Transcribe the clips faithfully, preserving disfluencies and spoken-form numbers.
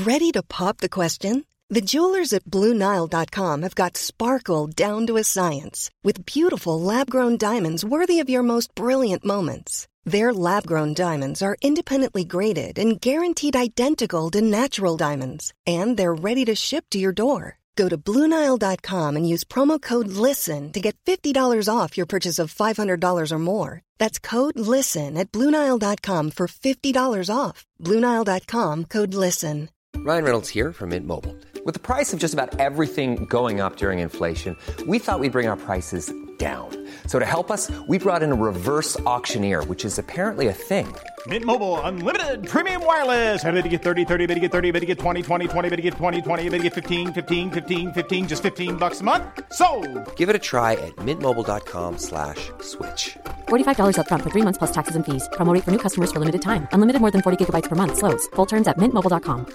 Ready to pop the question? The jewelers at Blue Nile dot com have got sparkle down to a science with beautiful lab-grown diamonds worthy of your most brilliant moments. Their lab-grown diamonds are independently graded and guaranteed identical to natural diamonds, and they're ready to ship to your door. Go to Blue Nile dot com and use promo code LISTEN to get fifty dollars off your purchase of five hundred dollars or more. That's code LISTEN at Blue Nile dot com for fifty dollars off. Blue Nile dot com, code LISTEN. Ryan Reynolds here from Mint Mobile. With the price of just about everything going up during inflation, we thought we'd bring our prices down. So to help us, we brought in a reverse auctioneer, which is apparently a thing. Mint Mobile Unlimited Premium Wireless. How to get thirty, thirty, how to get thirty, how to get twenty, twenty, twenty, how to get twenty, twenty, how to get fifteen, fifteen, fifteen, fifteen, just fifteen bucks a month? Sold! Give it a try at mintmobile.com slash switch. forty-five dollars up front for three months plus taxes and fees. Promo rate for new customers for limited time. Unlimited more than forty gigabytes per month. Slows full terms at mint mobile dot com.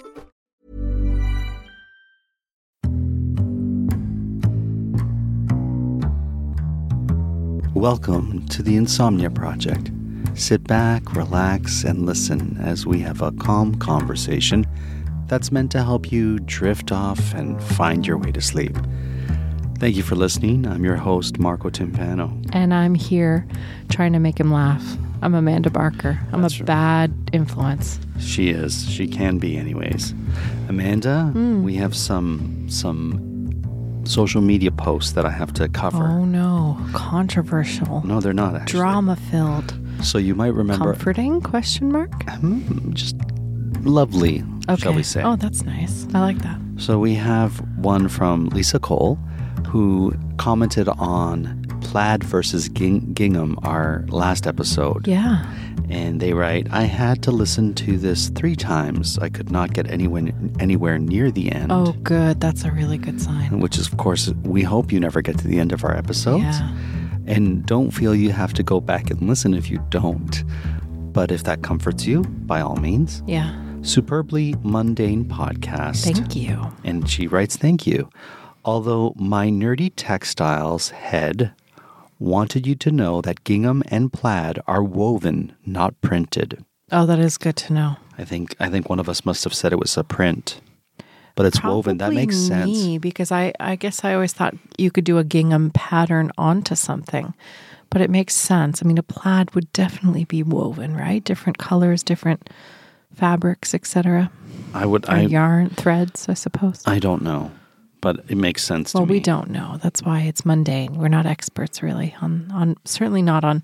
Welcome to the Insomnia Project. Sit back, relax, and listen as we have a calm conversation that's meant to help you drift off and find your way to sleep. Thank you for listening. I'm your host, Marco Timpano. And I'm here trying to make him laugh. I'm Amanda Barker. I'm That's a bad right. influence. She is. She can be anyways. Amanda, mm. we have some some social media posts that I have to cover. Oh no, controversial. No, they're not actually. Drama-filled. So you might remember... Comforting, question mark? Hmm, just lovely, okay. shall we say. Oh, that's nice. I like that. So we have one from Lisa Cole, who commented on Plaid versus Ging- Gingham, our last episode. Yeah. And they write, I had to listen to this three times. I could not get anywhere, anywhere near the end. Oh, good. That's a really good sign. Which is, of course, we hope you never get to the end of our episodes. Yeah. And don't feel you have to go back and listen if you don't. But if that comforts you, by all means. Yeah. Superbly mundane podcast. Thank you. And she writes, thank you. Although my nerdy textiles head wanted you to know that gingham and plaid are woven, not printed. Oh, that is good to know. I think I think one of us must have said it was a print, but it's Probably woven. That makes me, sense. Because I, I guess I always thought you could do a gingham pattern onto something, but it makes sense. I mean, a plaid would definitely be woven, right? Different colors, different fabrics, et cetera. I would. Or I yarn threads, I suppose. I don't know. But it makes sense well, to me. Well, we don't know. That's why it's mundane. We're not experts, really, on, on certainly not on...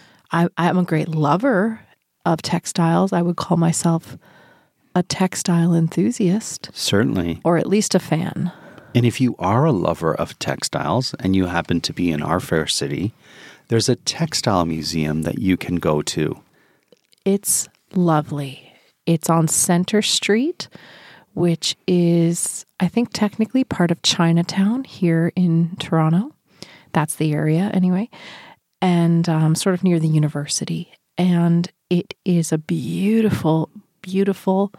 I, I'm a great lover of textiles. I would call myself a textile enthusiast. Certainly. Or at least a fan. And if you are a lover of textiles and you happen to be in our fair city, there's a textile museum that you can go to. It's lovely. It's on Center Street, which is, I think, technically part of Chinatown here in Toronto. That's the area, anyway. And um, sort of near the university. And it is a beautiful, beautiful,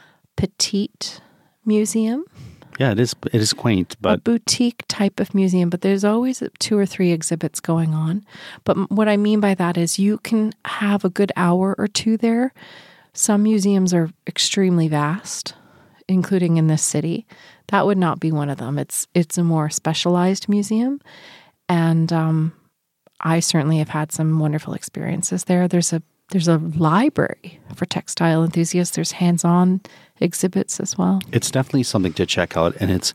petite museum. Yeah, it is It is quaint, but... A boutique type of museum, but there's always two or three exhibits going on. But what I mean by that is you can have a good hour or two there. Some museums are extremely vast, including in this city. That would not be one of them. It's it's a more specialized museum. And um, I certainly have had some wonderful experiences there. There's a there's a library for textile enthusiasts. There's hands-on exhibits as well. It's definitely something to check out. And it's,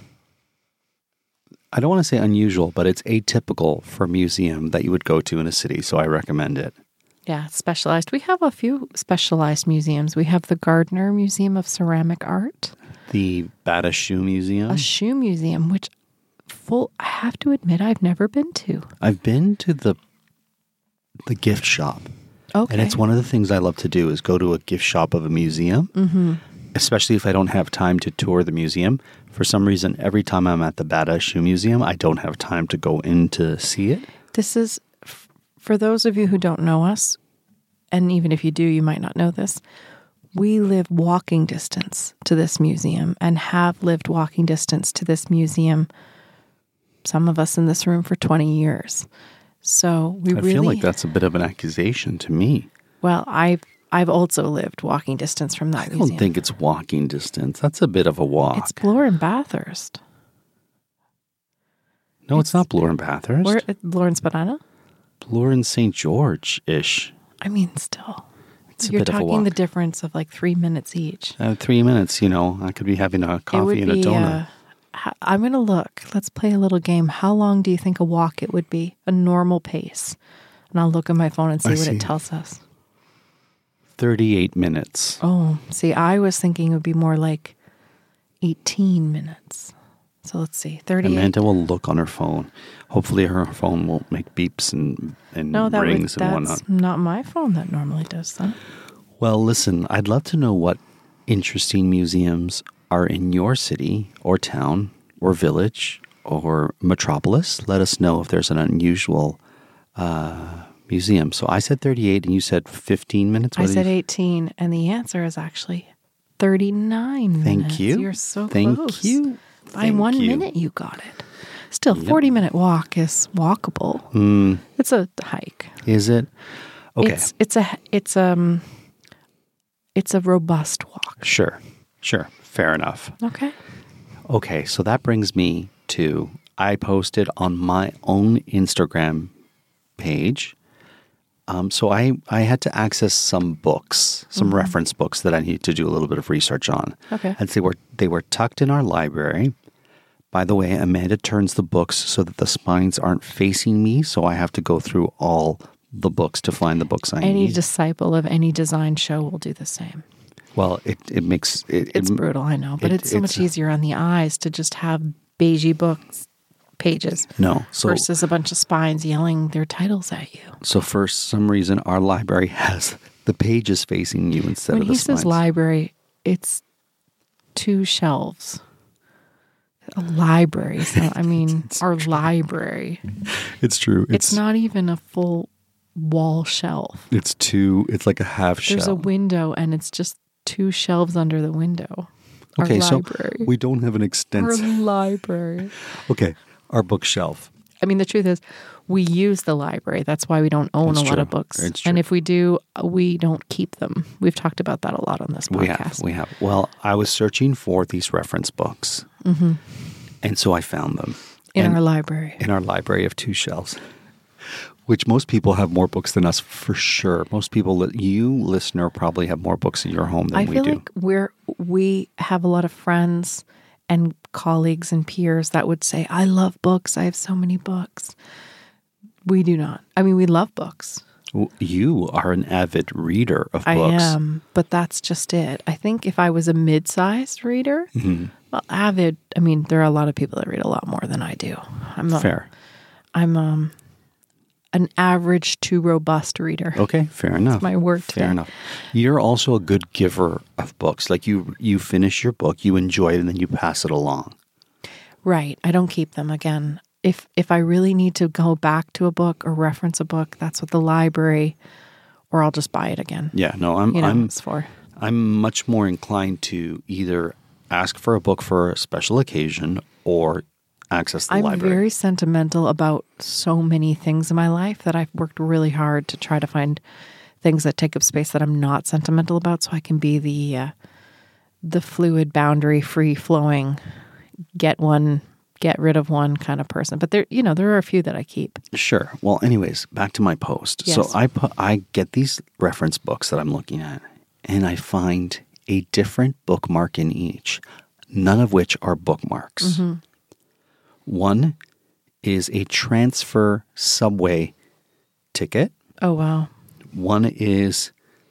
I don't want to say unusual, but it's atypical for a museum that you would go to in a city. So I recommend it. Yeah, it's specialized. We have a few specialized museums. We have the Gardner Museum of Ceramic Art. The Bata Shoe Museum. A shoe museum, which full I have to admit I've never been to. I've been to the the gift shop. Okay. And it's one of the things I love to do is go to a gift shop of a museum, mm-hmm. especially if I don't have time to tour the museum. For some reason, every time I'm at the Bata Shoe Museum, I don't have time to go in to see it. This is... For those of you who don't know us, and even if you do, you might not know this, we live walking distance to this museum and have lived walking distance to this museum, some of us in this room, for twenty years. So we I really... feel like that's a bit of an accusation to me. Well, I've, I've also lived walking distance from that I museum. don't think it's walking distance. That's a bit of a walk. It's Bloor and Bathurst. no, it's, it's not Bloor and Bathurst. Where, Bloor and Spadina? Bloor and Saint George-ish. I mean, still. It's a You're bit of a talking walk. the difference of like three minutes each. Uh, three minutes, you know, I could be having a It coffee would and a be, donut. uh, h- I'm going to look. Let's play a little game. How long do you think a walk it would be? A normal pace. And I'll look at my phone and see I what see. it tells us. thirty-eight minutes. Oh, see, I was thinking it would be more like eighteen minutes. So let's see. thirty-eight. Amanda will look on her phone. Hopefully her phone won't make beeps and, and No, that would, rings and that's whatnot. not my phone that normally does that. Well, listen, I'd love to know what interesting museums are in your city or town or village or metropolis. Let us know if there's an unusual uh, museum. So I said thirty-eight and you said fifteen minutes? I What did said you- eighteen, and the answer is actually thirty-nine Thank minutes. you. You're so Thank close. you. By Thank one you. minute, you got it. Still, forty-minute walk is walkable. Mm, It's a hike. is it? Okay. It's it's a it's um it's a robust walk. Sure. Sure. Fair enough. Okay. Okay, so that brings me to I posted on my own Instagram page. Um, so I, I had to access some books, some Mm-hmm. reference books that I need to do a little bit of research on. Okay. And they were they were tucked in our library. By the way, Amanda turns the books so that the spines aren't facing me, so I have to go through all the books to find the books I Any need. disciple of any design show will do the same. well, it it makes it, It's it, brutal, I know, but it- it's so much it's- easier on the eyes to just have beigey books pages no. So versus a bunch of spines yelling their titles at you. So for some reason, our library has the pages facing you instead When of the he says spines. library, it's two shelves. A library. So, I mean, our library. It's true. It's, not even a full wall shelf. It's two. It's like a half There's a shell. window, and it's just two shelves under the window. Our Okay, so library. we don't have an Our extensive. library. Okay, our bookshelf. I mean, the truth is, we use the library. That's why we don't own It's a lot true. of books. It's true. And if we do, we don't keep them. We've talked about that a lot on this podcast. We have. We have. Well, I was searching for these reference books, Mm-hmm. and so I found them In And- our library. in our library of two shelves. Which most people have more books than us for sure. Most people, li- you listener, probably have more books in your home than I we feel do. like we're we have a lot of friends and colleagues and peers that would say, "I love books. I have so many books." We do not. I mean, we love books. W- You are an avid reader of I books. am, but that's just it. I think if I was a mid-sized reader, Mm-hmm. well, avid. I mean, there are a lot of people that read a lot more than I do. I'm not, Fair. I'm um an average to robust reader. Okay, fair enough. my word Fair today. enough. You're also a good giver of books. Like you, you finish your book, you enjoy it, and then you pass it along. Right. I don't keep them again. If if I really need to go back to a book or reference a book, that's what the library, or I'll just buy it again. Yeah, no, I'm, You know, I'm, it's for. I'm much more inclined to either ask for a book for a special occasion or access the I'm library. very sentimental about so many things in my life that I've worked really hard to try to find things that take up space that I'm not sentimental about, so I can be the uh, the fluid, boundary, free flowing, get one, get rid of one kind of person. But there, you know, there are a few that I keep. Sure. Well, anyways, back to my post. So Yes. I put, I get these reference books that I'm looking at, and I find a different bookmark in each, none of which are bookmarks. Mm-hmm. One is a transfer subway ticket. Oh wow! One is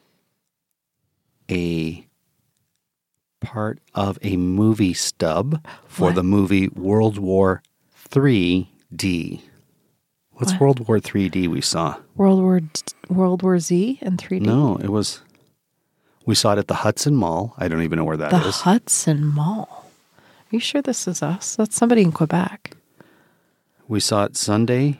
a part of a movie stub for What? the movie World War three D. What's What? World War three D we saw? World War World War Z in three D. No, it was. We saw it at the Hudson Mall. I don't even know where that The is. Hudson Mall. Are you sure this is us? That's somebody in Quebec. We saw it Sunday.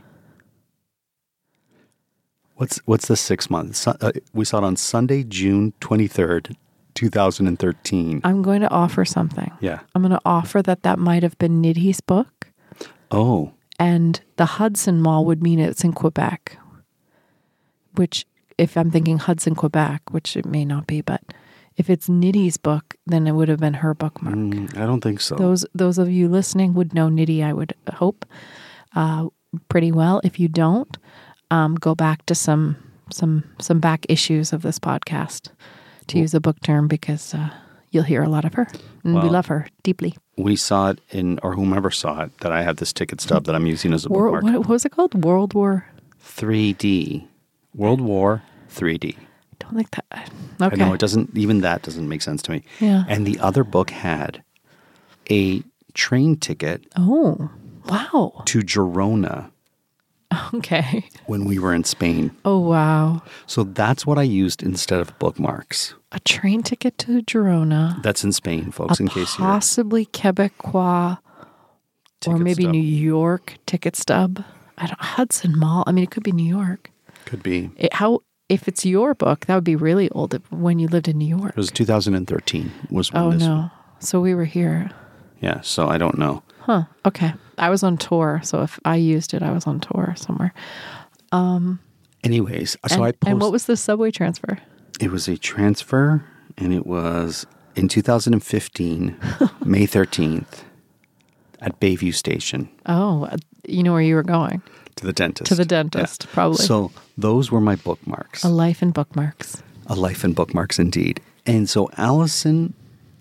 What's what's the six month? Su- uh, we saw it on Sunday, June twenty third, two thousand and thirteen. I'm going to offer something. Yeah. I'm going to offer that that might have been Nidhi's book, Oh, and the Hudson Mall would mean it's in Quebec, which if I'm thinking Hudson, Quebec, which it may not be, but if it's Niddy's book, then it would have been her bookmark. Mm, I don't think so. Those those of you listening would know Niddy, I would hope, uh, pretty well. If you don't, um, go back to some some some back issues of this podcast, to use a book term, because uh, you'll hear a lot of her. And Well, we love her deeply. We saw it in, or whomever saw it, that I have this ticket stub that I'm using as a War, bookmark. what, what was it called? World War? three D. World War three D. Don't think that. Okay. I know, it doesn't, even that doesn't make sense to me. Yeah. And the other book had a train ticket Oh, wow. to Girona Okay. when we were in Spain. Oh, wow. So that's what I used instead of bookmarks. A train ticket to Girona. That's in Spain, folks, a in case you're... possibly Quebecois or Ticket maybe stub. New York ticket stub. I don't Hudson Mall. I mean, it could be New York. Could be. It, how if it's your book, that would be really old if- when you lived in New York. It was two thousand thirteen was when Oh this... no. So we were here. Yeah, so I don't know. Huh. Okay. I was on tour, so if I used it, I was on tour somewhere. Anyways, so and, I posted... and what was the subway transfer? It was a transfer, and it was in two thousand fifteen, May thirteenth, at Bayview Station Oh, you know where you were going. to the dentist. To the dentist, probably. So those were my bookmarks. A life in bookmarks. A life in bookmarks, indeed. And so Allison,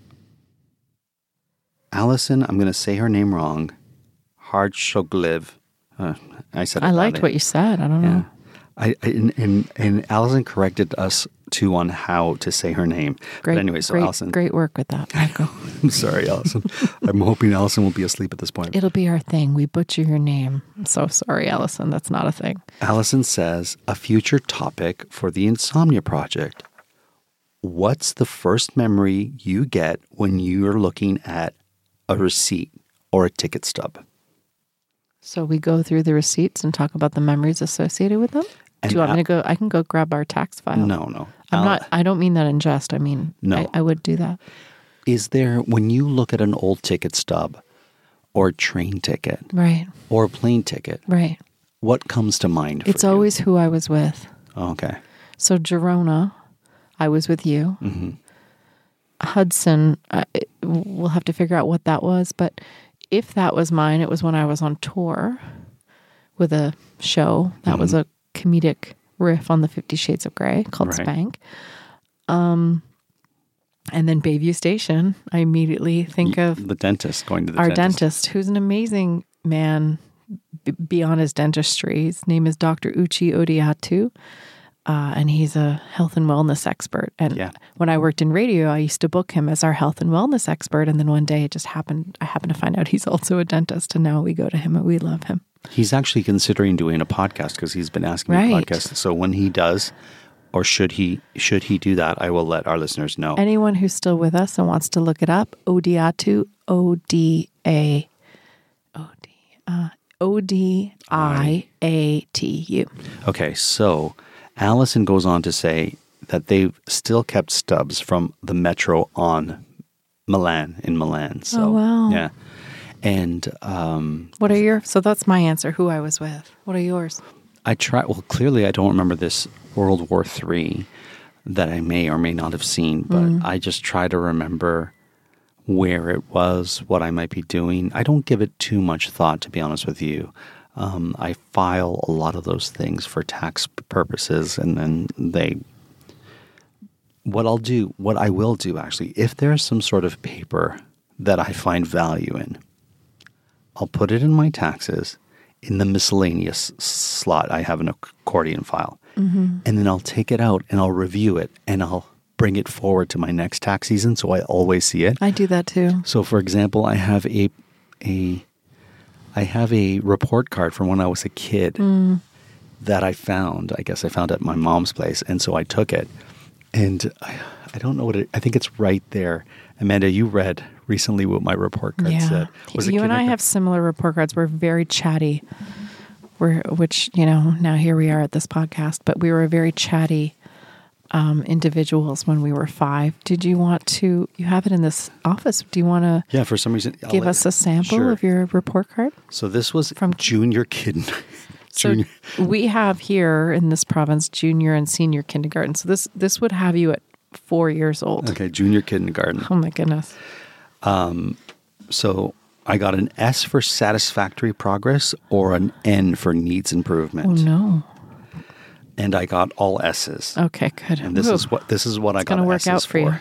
Allison, I'm going to say her name wrong, Hardshogliv. Uh, I said it I liked badly. what you said. I don't know. Yeah. I, I and, and and Allison corrected us too on how to say her name. Great. But anyway, so great, Allison, great work with that, Michael. I'm sorry, Allison. I'm hoping Allison will be asleep at this point. It'll be our thing. We butcher your name. I'm so sorry, Allison. That's not a thing. Allison says, a future topic for the Insomnia Project. What's the first memory you get when you're looking at a receipt or a ticket stub? So we go through the receipts and talk about the memories associated with them. And Do you want Al- me to go? I can go grab our tax file. No, no. I'm Al- not. I don't mean that in jest. I mean, No. I, I would do that. Is there, when you look at an old ticket stub or a train ticket Right. or a plane ticket, Right. what comes to mind for It's you? always who I was with. Oh, okay. So Girona, I was with you. Mm-hmm. Hudson, uh, it- we'll have to figure out what that was. But if that was mine, it was when I was on tour with a show. That was a comedic riff on the Fifty Shades of Grey called Right. Spank. Um, and then Bayview Station, I immediately think of The dentist, going to the our dentist. dentist, who's an amazing man b- beyond his dentistry. His name is Doctor Uchi Odiatu, uh, and he's a health and wellness expert. And Yeah. when I worked in radio, I used to book him as our health and wellness expert. And then one day it just happened, I happened to find out he's also a dentist, and now we go to him and we love him. He's actually considering doing a podcast because he's been asking me Right. to podcast. So when he does, or should he should he do that, I will let our listeners know. Anyone who's still with us and wants to look it up, Odiatu, O D A, O D, uh, O D I A T U. Okay, so Allison goes on to say that they've still kept stubs from the metro on Milan, in Milan. So, Oh, wow. yeah. And um, What are your, so that's my answer, who I was with. What are yours? I try, well, clearly I don't remember this World War Three that I may or may not have seen, but Mm. I just try to remember where it was, what I might be doing. I don't give it too much thought, to be honest with you. Um, I file a lot of those things for tax purposes, and then they, what I'll do, what I will do actually, if there's some sort of paper that I find value in, I'll put it in my taxes in the miscellaneous slot. I have an accordion file. Mm-hmm. And then I'll take it out and I'll review it and I'll bring it forward to my next tax season so I always see it. I do that too. So for example, I have a a I have a report card from when I was a kid Mm. that I found. I guess I found at my mom's place, and so I took it. And I, I don't know what it, I think it's right there. Amanda, you read recently what my report card Yeah. said. Was it You and I kindergarten? have similar report cards. We're very chatty. We're, which, you know, now here we are at this podcast, but we were very chatty um, individuals when we were five. Did you want to, you have it in this office. Do you want to Yeah, for some reason. I'll give let- us a sample Sure. of your report card? So this was From- from junior kid. So Junior. we have here in this province junior and senior kindergarten. So this this would have you at four years old. Okay, junior kindergarten. Oh my goodness. So I got an S for satisfactory progress or an N for needs improvement. Oh no. And I got all S's. Okay, good. And this Ooh. is what this is what I It's got gonna work S's out for you.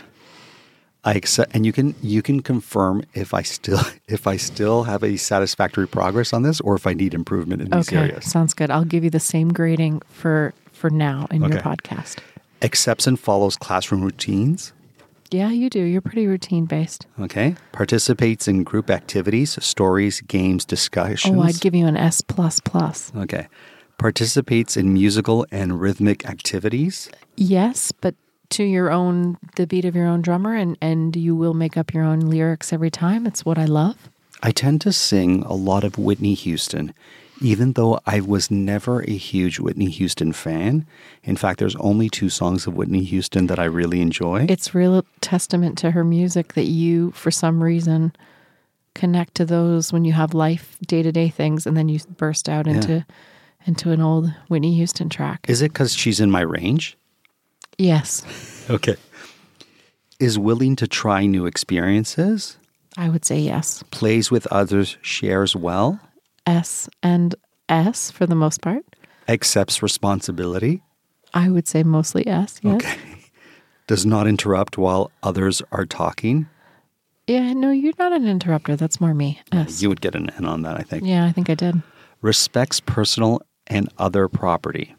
I accept, and you can you can confirm if I still if I still have a satisfactory progress on this or if I need improvement in these Okay, areas. sounds good. I'll give you the same grading for for now in your Okay. podcast. Accepts and follows classroom routines. Yeah, you do. You're pretty routine based. Okay. Participates in group activities, stories, games, discussions. Oh, I'd give you an S plus plus. Okay. Participates in musical and rhythmic activities. Yes, but to your own, the beat of your own drummer, and, and you will make up your own lyrics every time. It's what I love. I tend to sing a lot of Whitney Houston, even though I was never a huge Whitney Houston fan. In fact, there's only two songs of Whitney Houston that I really enjoy. It's real testament to her music that you, for some reason, connect to those when you have life, day-to-day things, and then you burst out into into an old Whitney Houston track. Is it because she's in my range? Yes, Okay. Is willing to try new experiences, I would say yes. plays with others, shares well, S and S for the most part. accepts responsibility, I would say mostly S, yes. okay, does not interrupt while others are talking. Yeah, no, you're not an interrupter. That's more me. S. You would get an N on that, I think. Yeah, I think I did. Respects personal and other property.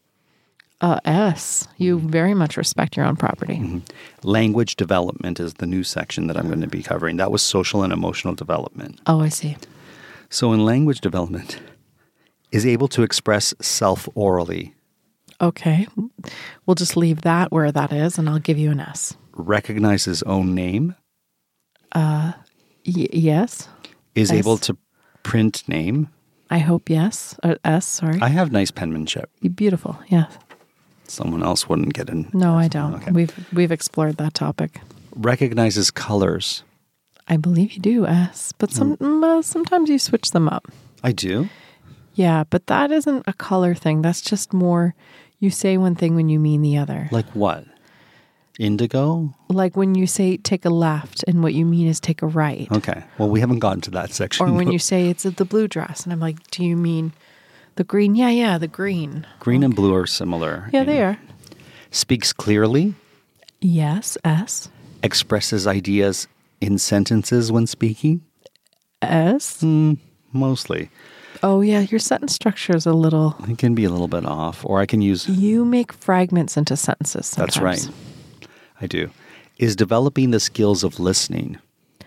Uh, S. You very much respect your own property. Language development is the new section that I'm going to be covering. That was social and emotional development. Oh, I see. So in language development, is able to express self orally, Okay. We'll just leave that where that is, and I'll give you an S. recognize his own name, Y- yes. is S. able to print name. I hope yes. Uh, S, sorry. I have nice penmanship. Beautiful. Yes. Someone else wouldn't get in. No, I don't. Okay. We've we've explored that topic. Recognizes colors. I believe you do S, but some mm, uh, sometimes you switch them up. I do. Yeah, but that isn't a color thing. That's just more you say one thing when you mean the other. Like what? Indigo? Like when you say take a left and what you mean is take a right. Okay. Well, we haven't gotten to that section. Or when but you say it's the blue dress and I'm like, do you mean the green? Yeah, yeah, the green. green and blue are similar. Yeah, you they know. are. Speaks clearly. Yes, S. Expresses ideas in sentences when speaking. S. Mostly. Oh, yeah, your sentence structure is a little. It can be a little bit off. Or I can use... You make fragments into sentences sometimes. That's right. I do. Is developing the skills of listening.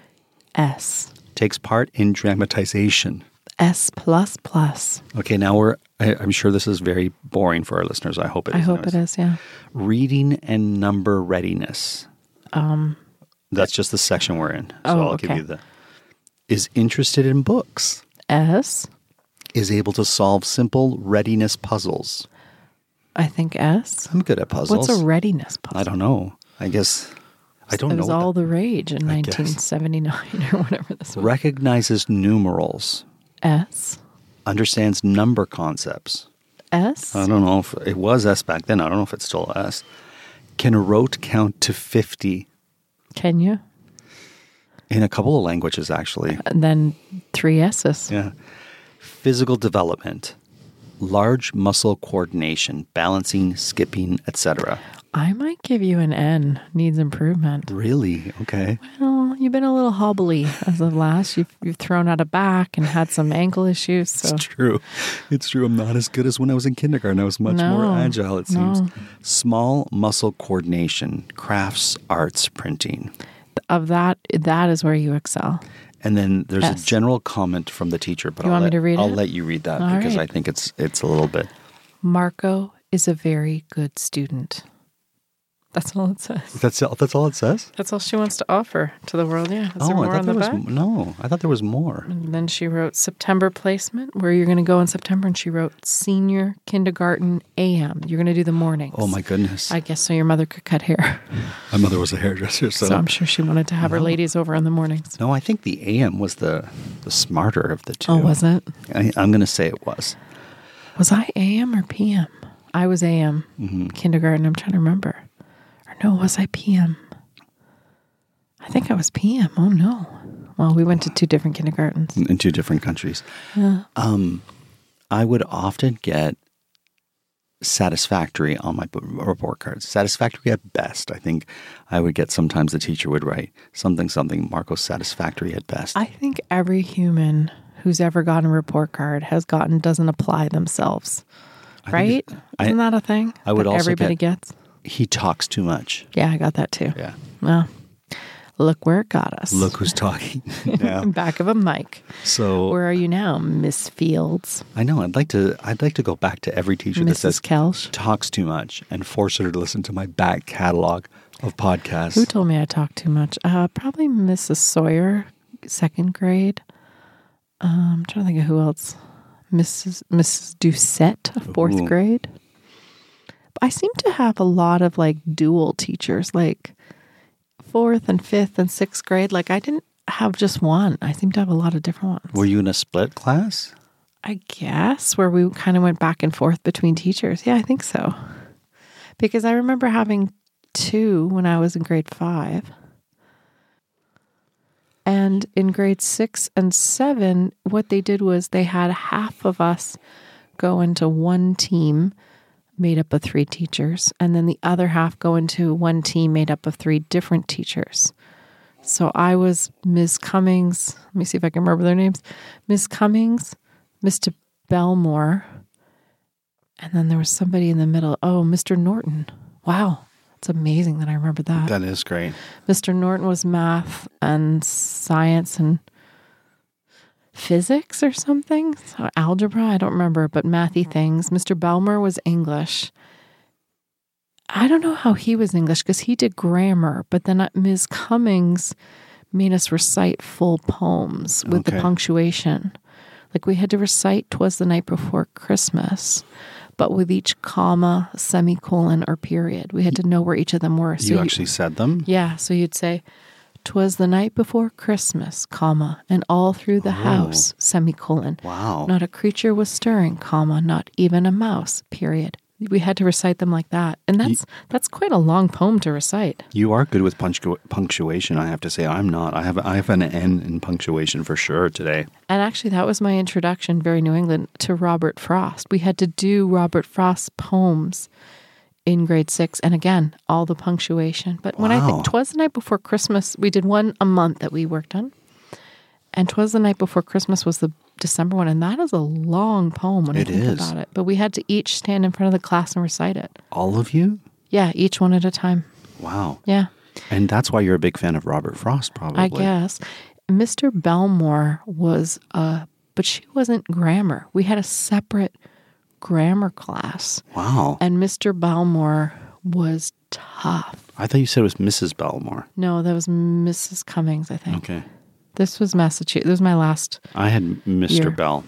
S. Takes part in dramatization. S plus plus. Okay, now we're... I, I'm sure this is very boring for our listeners. I hope it I is. hope it is, yeah. Reading and number readiness. Um. That's just the section we're in. So Oh, I'll give okay. you the... Is interested in books. S. Is able to solve simple readiness puzzles. I think S. I'm good at puzzles. What's a readiness puzzle? I don't know. I guess... I don't It know. was what all that- the rage in I guess. nineteen seventy-nine or whatever this was. Recognizes numerals. S. Understands number concepts. S. I don't know if it was S back then. I don't know if it's still S. Can rote count to fifty Can you? in a couple of languages, actually. And then three S's. Yeah. Physical development. Large muscle coordination, balancing, skipping, et cetera. I might give you an N. Needs improvement. Really? Okay. Well, you've been a little hobbly as of last. You've, you've thrown out a back and had some ankle issues. So It's true. It's true. I'm not as good as when I was in kindergarten. I was much more No, agile, it seems. no. Small muscle coordination, crafts, arts, printing. of that, that is where you excel. And then there's Yes. a general comment from the teacher, but You I'll, want me let, to read I'll it? let you read that All because right. I think it's it's a little bit. Marco is a very good student. That's all it says. That's all, that's all it says? That's all she wants to offer to the world. Yeah. Is there oh, I more thought on the there was back? m- no. I thought there was more. And then she wrote September placement, where you're going to go in September, and she wrote senior kindergarten A M. You're going to do the mornings. Oh my goodness. I guess so your mother could cut hair. My mother was a hairdresser, so, So I'm sure she wanted to have her No. ladies over in the mornings. no. I think the A M was the the smarter of the two. Oh, was it? I, I'm going to say it was. Was I A M or P M? I was A M. Mm-hmm. Kindergarten. I'm trying to remember. Or no, was I P M? I think I was P M. Oh, no. Well, we went to two different kindergartens. In two different countries. Yeah. Um, I would often get satisfactory on my report cards. Satisfactory at best. I think I would get sometimes the teacher would write something, something, Marcos satisfactory at best. I think every human who's ever gotten a report card has gotten doesn't apply themselves. I right? I, Isn't that a thing? I would that also everybody get, gets? He talks too much. Yeah, I got that too. Yeah. Well, look where it got us. Look who's talking. Yeah. Back of a mic. So where are you now, Miss Fields? I know. I'd like to. I'd like to go back to every teacher Missus that says Kelsch talks too much and force her to listen to my back catalog of podcasts. Who told me I talk too much? Uh, probably Missus Sawyer, second grade. Um, I'm trying to think of who else. Missus Missus Doucette, fourth Ooh. grade. I seem to have a lot of like dual teachers, like fourth and fifth and sixth grade. Like I didn't have just one. I seem to have a lot of different ones. Were you in a split class? I guess, where we kind of went back and forth between teachers. Yeah, I think so. Because I remember having two when I was in grade five. And in grade six and seven, what they did was they had half of us go into one team made up of three teachers, and then the other half go into one team made up of three different teachers. So I was Miz Cummings. Let me see if I can remember their names. Miz Cummings, Mister Belmore, and then there was somebody in the middle. Oh, Mister Norton. Wow. It's amazing that I remember that. That is great. Mister Norton was math and science and physics or something. So algebra, I don't remember, but mathy things. Mister Belmer was English. I don't know how he was English because he did grammar, but then Miz Cummings made us recite full poems with Okay. the punctuation. Like we had to recite "'Twas the Night Before Christmas," but with each comma, semicolon, or period. We had to know where each of them were. So You actually said them? Yeah, so you'd say, "'Twas the night before Christmas, comma, and all through the Oh. house, semicolon. Wow. Not a creature was stirring, comma, not even a mouse, period." We had to recite them like that. And that's that's quite a long poem to recite. You are good with punctu- punctuation, I have to say. I'm not. I have I have an N in punctuation for sure today. And actually, that was my introduction, very New England, to Robert Frost. We had to do Robert Frost's poems in grade six. And again, all the punctuation. But when I Wow. think "'Twas the Night Before Christmas," we did one a month that we worked on. And "'Twas the Night Before Christmas" was the December one. And that is a long poem when It I think is. about it. But we had to each stand in front of the class and recite it. All of you? Yeah, each one at a time. Wow. Yeah. And that's why you're a big fan of Robert Frost, probably. I guess. Mister Belmore was, uh, but she wasn't grammar. We had a separate grammar class. Wow. And Mister Belmore was tough. I thought you said it was Missus Belmore. No, that was Missus Cummings, I think. Okay. This was Massachusetts. This was my last. I had Mister Year. Bell.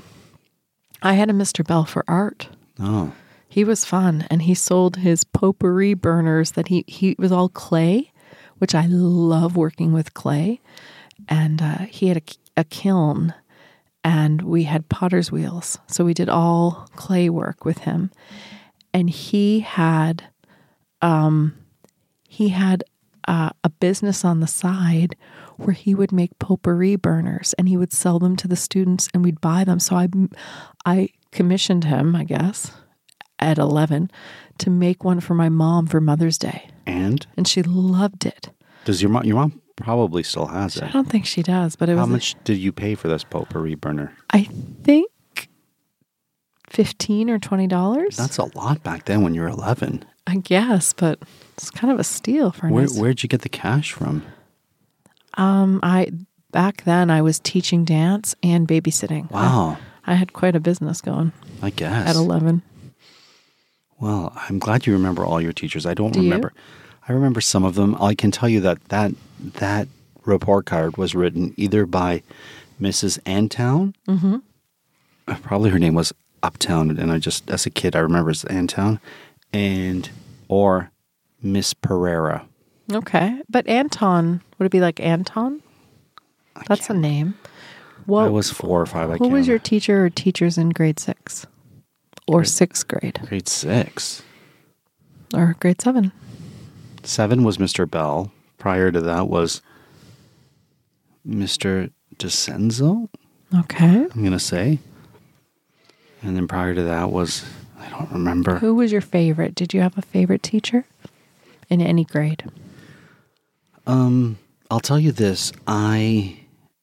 I had a Mister Bell for art. Oh. He was fun, and he sold his potpourri burners that he, he was all clay, which I love working with clay. And uh, he had a, a kiln, and we had potter's wheels. So we did all clay work with him. And he had, um, he had uh, a business on the side where he would make potpourri burners, and he would sell them to the students, and we'd buy them. So I, I commissioned him, I guess, at eleven, to make one for my mom for Mother's Day. And? And she loved it. Does your mom, your mom probably still has it. I don't think she does, but it How was, much did you pay for this potpourri burner? I think, fifteen or twenty dollars. That's a lot back then when you were eleven. I guess, but it's kind of a steal for Where, us. where'd you get the cash from? Um, I back then I was teaching dance and babysitting. Wow. I, I had quite a business going I guess. at eleven. Well, I'm glad you remember all your teachers. I don't Do you? remember. I remember some of them. I can tell you that that, that report card was written either by Missus Antown. Mm-hmm. Probably her name was Uptown, and I just, as a kid, I remember it's Antown, and or Miss Pereira. Okay, but Anton, would it be like Anton? That's a name. What I was four or five. I Who can't was your remember. teacher or teachers in grade six? or sixth grade Grade six. or grade seven? Seven was Mister Bell. Prior to that was Mister DeCenzo, Okay. I'm going to say. And then prior to that was, I don't remember. Who was your favorite? Did you have a favorite teacher in any grade? Um, I'll tell you this. I,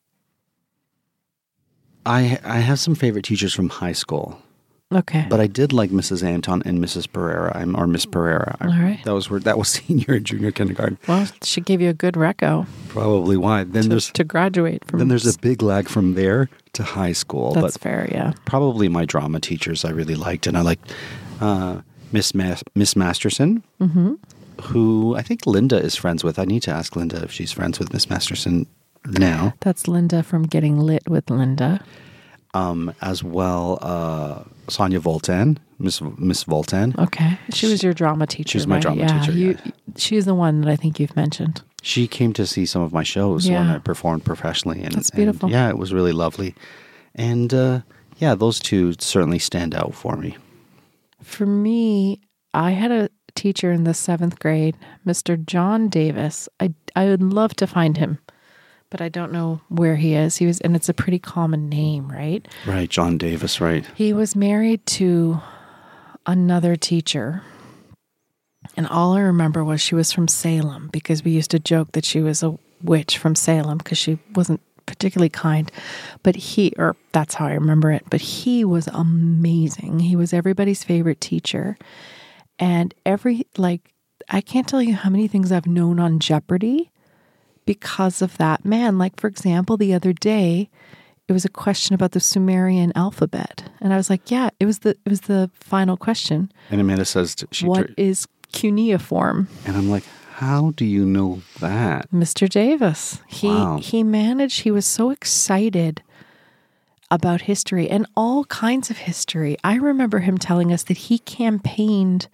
I, I have some favorite teachers from high school. Okay. But I did like Missus Anton and Missus Pereira, I'm, or Miss Pereira. All right. That was where that was senior and junior kindergarten. Well, she gave you a good reco Probably why. Then to, there's to graduate from. then there's a big lag from there to high school. That's but fair, yeah. probably my drama teachers I really liked, and I liked uh, Miss Mas- Miss Masterson, mm-hmm. who I think Linda is friends with. I need to ask Linda if she's friends with Miss Masterson now. That's Linda from Getting Lit with Linda. Um, as well, uh, Sonia Voltan, Miss Miss Voltan. Okay. She was your drama teacher. She was my right? drama yeah, teacher, You, yeah. She's the one that I think you've mentioned. She came to see some of my shows when Yeah. I performed professionally, and That's beautiful. and, yeah, it was really lovely. And uh, yeah, those two certainly stand out for me. For me, I had a teacher in the seventh grade, Mister John Davis. I, I would love to find him, but I don't know where he is. He was, and it's a pretty common name, right? Right, John Davis, right. He was married to another teacher. And all I remember was she was from Salem, because we used to joke that she was a witch from Salem because she wasn't particularly kind. But he, or that's how I remember it, but he was amazing. He was everybody's favorite teacher. And every, like, I can't tell you how many things I've known on Jeopardy because of that man. Like, for example, the other day, it was a question about the Sumerian alphabet. And I was like, yeah, it was the it was the final question. And Amanda says, t- she What tur- is cuneiform? and I'm like, how do you know that? Mister Davis. He Wow. he managed, he was so excited about history and all kinds of history. I remember him telling us that he campaigned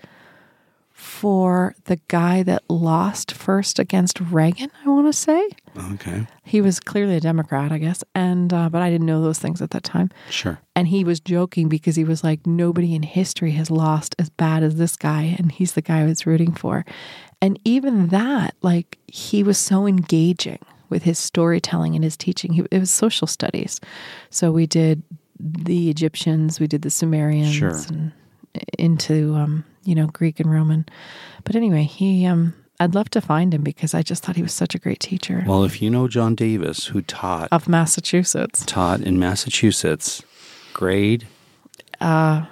for the guy that lost first against Reagan, I want to say. Okay, He was clearly a Democrat, I guess, and uh, but I didn't know those things at that time. sure. And he was joking because he was like, nobody in history has lost as bad as this guy, and he's the guy I was rooting for. And even that, like, he was so engaging with his storytelling and his teaching. He, it was social studies. So we did the Egyptians, we did the Sumerians, Sure. and into, um, you know, Greek and Roman. But anyway, he, um, I'd love to find him because I just thought he was such a great teacher Well, if you know John Davis, who taught of Massachusetts. taught in Massachusetts, grade, What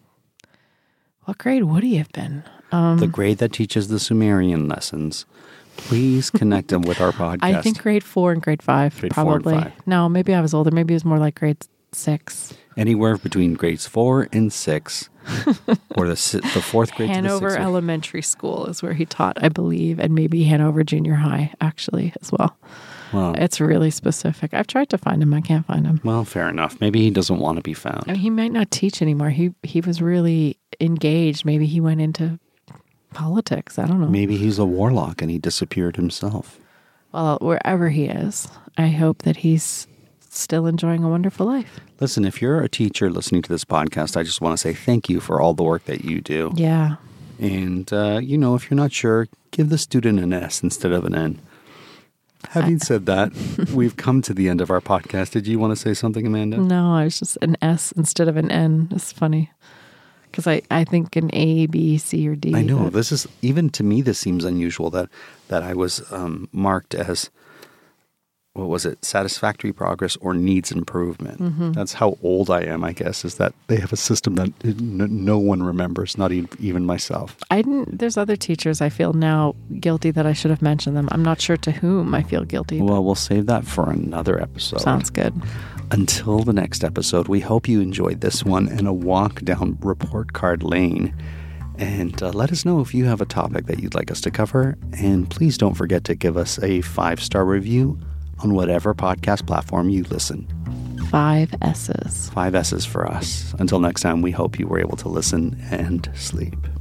grade would he have been? Um, the grade that teaches the Sumerian lessons, please connect him with our podcast. I think grade four and grade five, Grade four and probably. five. No, maybe I was older. Maybe it was more like grade six. Anywhere between grades four and six, or the si- the fourth grade to the Hanover sixth grade. Elementary School is where he taught, I believe, and maybe Hanover Junior High, actually, as well. Wow. It's really specific. I've tried to find him. I can't find him. Well, fair enough. Maybe he doesn't want to be found. I mean, he might not teach anymore. He he was really engaged. Maybe he went into politics. I don't know. Maybe he's a warlock and he disappeared himself. Well, wherever he is, I hope that he's still enjoying a wonderful life. Listen, if you're a teacher listening to this podcast, I just want to say thank you for all the work that you do. Yeah. And, uh, you know, if you're not sure, give the student an S instead of an N. Having said that, we've come to the end of our podcast. Did you want to say something, Amanda? No, I was just an S instead of an N. It's funny. Because I, I think an A, B, C, or D. I know. but- This is, even to me, this seems unusual that, that I was um, marked as, what was it, satisfactory progress or needs improvement. Mm-hmm. That's how old I am, I guess, is that they have a system that n- no one remembers, not e- even myself. I didn't, there's other teachers I feel now guilty that I should have mentioned them. I'm not sure to whom I feel guilty. Well, we'll save that for another episode. Sounds good. Until the next episode, we hope you enjoyed this one and a walk down report card lane. And uh, let us know if you have a topic that you'd like us to cover. And please don't forget to give us a five-star review on whatever podcast platform you listen. Five S's. Five S's for us. Until next time, we hope you were able to listen and sleep.